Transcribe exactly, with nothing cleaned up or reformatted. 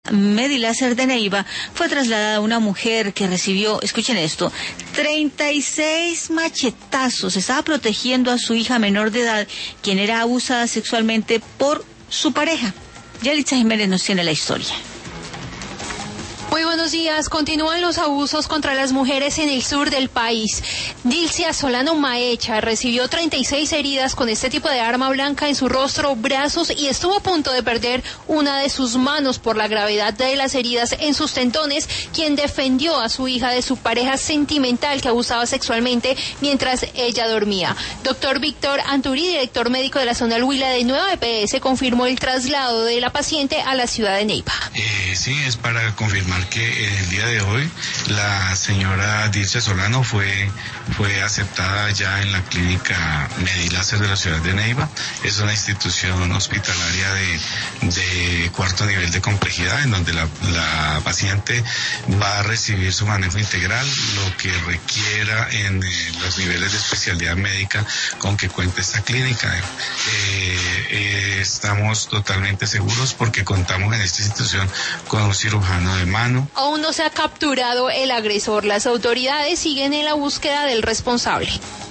Mediláser de Neiva fue trasladada a una mujer que recibió, escuchen esto, treinta y seis machetazos. Estaba protegiendo a su hija menor de edad, quien era abusada sexualmente por su pareja. Yalitza Jiménez nos tiene la historia. Muy buenos días. Continúan los abusos contra las mujeres en el sur del país. Dilcia Solano Maecha recibió treinta y seis heridas con este tipo de arma blanca en su rostro, brazos y estuvo a punto de perder una de sus manos por la gravedad de las heridas en sus tendones, quien defendió a su hija de su pareja sentimental que abusaba sexualmente mientras ella dormía. Doctor Víctor Anturi, director médico de la zona Huila de Nueva E P S, confirmó el traslado de la paciente a la ciudad de Neiva. Eh, sí, es para confirmar que el día de hoy la señora Dilcia Solano fue, fue aceptada ya en la clínica Mediláser de la ciudad de Neiva. Es una institución hospitalaria de, de cuarto nivel de complejidad, en donde la, la paciente va a recibir su manejo integral, lo que requiera en eh, los niveles de especialidad médica con que cuenta esta clínica. Eh, eh, estamos totalmente seguros porque contamos en esta institución con un cirujano de mano. Aún no se ha capturado el agresor. Las autoridades siguen en la búsqueda del responsable.